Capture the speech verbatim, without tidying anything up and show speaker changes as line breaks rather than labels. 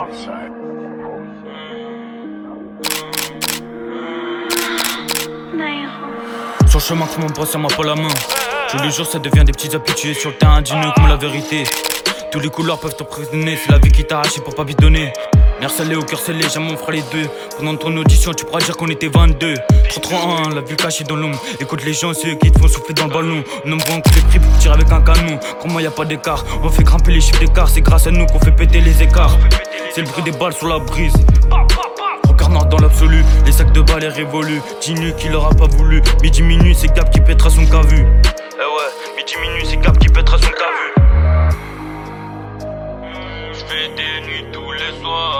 Sur le chemin que mon boss, ça m'a pas la main. Tous les jours ça devient des petits habitués. Sur le terrain digne comme la vérité. Tous les couleurs peuvent t'emprisonner. C'est la vie qui t'a arraché pour pas bidonner. Nerf scellé au cœur scellé, j'aime mon frère les deux. Pendant ton audition tu pourras dire qu'on était vingt-deux. Trop trop un, la vue cachée dans l'ombre. Écoute les gens, c'est eux qui te font souffler dans le ballon. On aime voir les prix pour tirer avec un canon. Pour moi y a pas d'écart, on fait grimper les chiffres d'écart. C'est grâce à nous qu'on fait péter les écarts. C'est le bruit des balles sur la brise. Regard noir dans l'absolu, les sacs de balles est révolu. Dinu qui l'aura pas voulu. Midi minuit c'est Gap qui pètera son cavu. Eh ouais, midi minuit c'est Gap qui pètera son cavu. J'fais des nuits tous les soirs.